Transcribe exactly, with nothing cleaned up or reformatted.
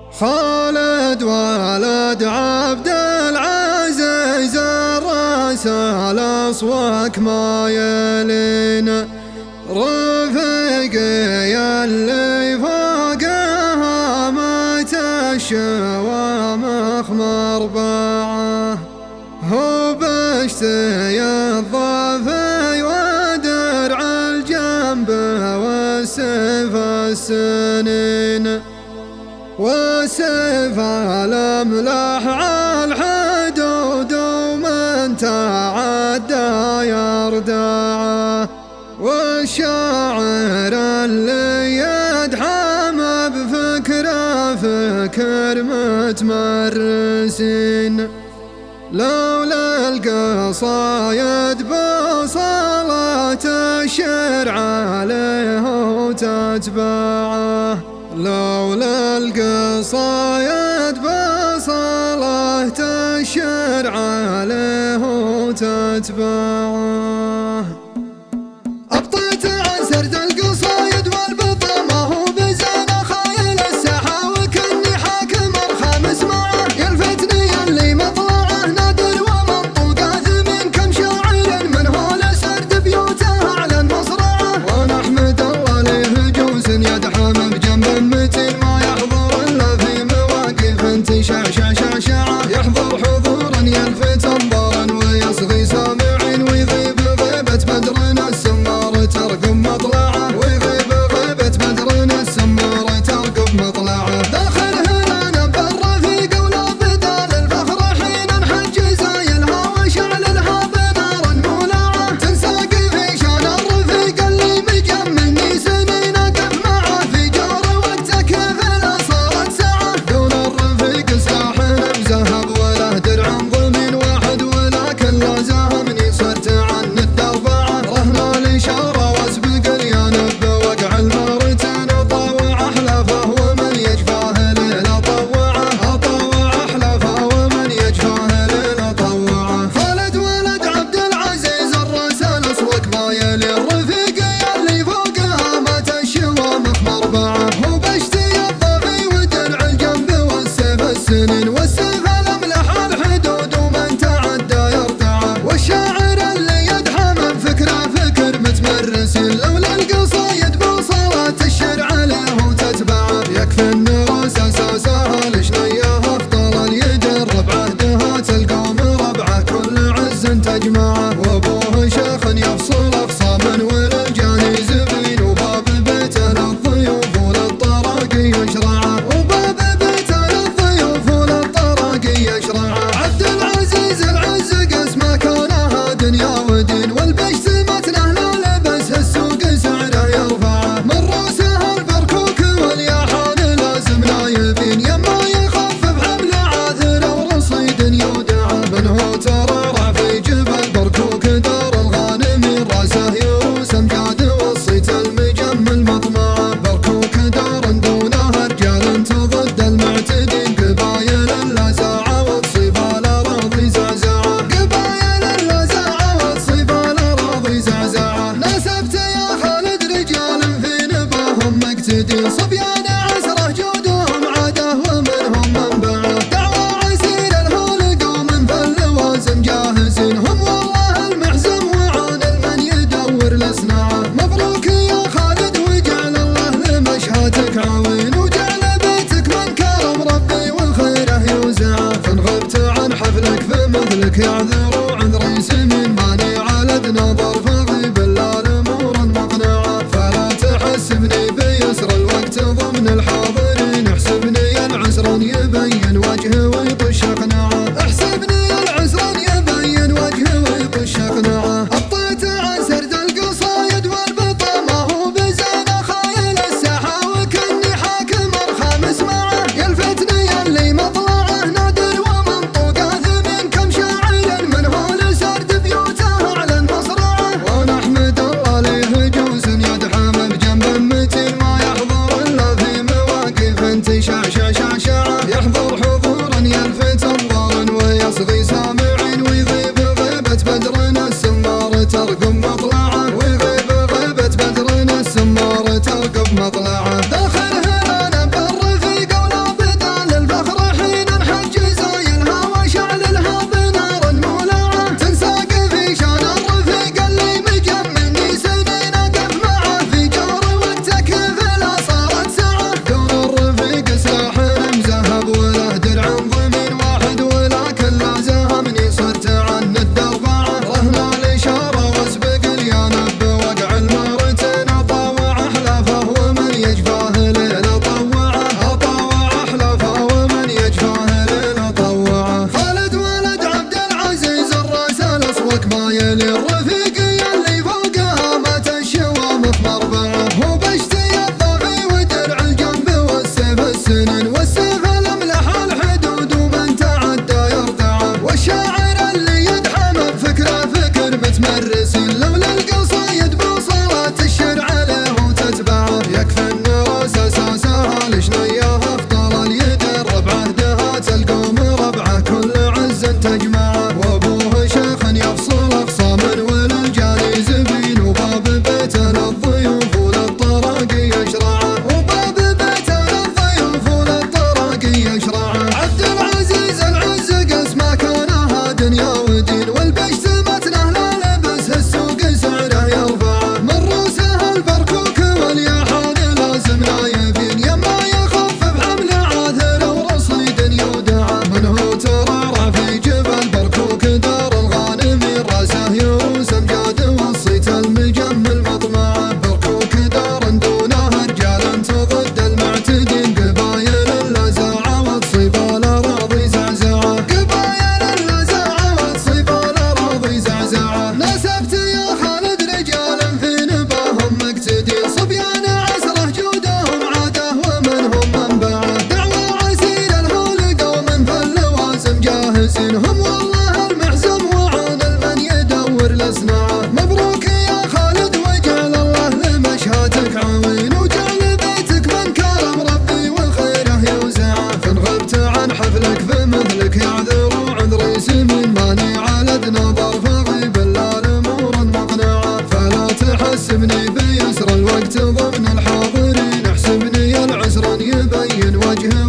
خالد ولد عبد العزيز الرسال اصواك ما يلين، رفيقي اللي فوقها مات الشوامخ مربعه، هو بشتي الضفي ودرع الجنب والسيف السنين، والسيف الأملاح عالحدود ومن تعدى يردعه، والشاعر اللي يدحم بفكره فكر متمرسين، لولا القصايد بصلاة الشرع عليه وتتبعه، لولا القصايد بصلاة الشرع عليه وتتبعه. أبطيت عن سرد القصايد والبطا ما هو بزين خايل الساحة، وكني حاكم الخامس معه يلفتني اللي مطلعه نادر ومنطوق آثم كم شاعر من هول سرد بيوته على المصرعة، ونحمد الله له جوز يدحم بجنب متين ما يحضر إلا في مواقف انتشاع شعشعة، يحضر حضورا يلفت انظارا ويصغي سامعين، ويغيب غيبة بدر السمار ترقب مطلعه، ويغيب غيبة بدر السمار ترقب مطلعه. داخل هنا بالرفيق ولا بدال الفخر حين انحج زايلها وشعللها بنار مولعه، تنساق في شان الرفيق اللي مجمني سنين اقف معه في جار والتكيف لا صارت ساعه، دون الرفيق سلاح مزهب وله درع ضمين واحد، ولكن لا زاهمني صرت عن الدربعه، رهن الاشاره واسبق اليانب بوقع المرتين، طاوع احلافه ومن يجفاه ليل طوعه، اطاوع احلافه ومن يجفاه ليل طوعه. خالد ولد عبد العزيز الرسال اصوك ما يلي، الرفيقي اللي فوقها مات الشوامخ مربعه، هو بشتي الضفي ودرع الجنب والسيف السنين، والسيف الاملح الحدود ومن تعدى يرتعه، والشاعر اللي يدحم بفكره فكر متمرسين، لولا القصايد بصلاة الشرع له وتتبعه، يكفي الناس اساسها لشنيه افضل يجرب عهدها تلقى مربعه كل عز تجمعه، وابوه شيخ يفصل افصام ورجال زبين، وباب بيته للضيوف وللطراقي يشرعه، وباب بيته للضيوف وللطراقي يشرعه. عبد العزيز العز قسمه كانها دنيا ودين، والبشت متنه لا لبس السوق سعره يرفعه، من روسه البركوك والياحان لازم لا يبين، يما يخفف حمل عاثر ورصيد يودعه، منه ترعرع في جبل بركوك دار الغانمين، راسه يروس امجاد والصيت المجمل مطمعه، بركوك دار دونها رجال تضد المعتدين، قبايل اللزاعه وتصيب الاراضي زعزعه، قبايل اللزاعه وتصيب الاراضي زعزعه. نسبت يا خالد رجال في نباهم مقتدين، صبيان عسره جودهم عاده ومنهم منبعه، دعوى عسير الهول قوم في اللوازم جاهزين، هم والله المحزم وعون المن يدور لصنعه. مبروك يا خالد وجعل الله لمشهاتك عوين، وجعل بيتك من كرم ربي وخيره يوزعه، فان غبت عن حفلك فمثلك يعذر عذري سمين، ماني على نظر فغيب الا الامور مقنعه، فلا تحسبني بيسر الوقت ضمن الحاضرين، احسبني العسر يبين وجهه ويطش اقنعه، احسبني العسر يبين وجهه ويطش اقنعه. أبطيت عن سرد القصايد والبطا ما هو بزين خايل الساحة، وكني حاكم الخامس معه يلفتني اللي مطلعه نادر ومنطوق آثم كم شاعر من ماني على ذنوب ارفعي بالله الامور مقنعه، فلا تحسبني بيسر الوقت ضمن الحاضرين، احسبني العسر يبين وجهه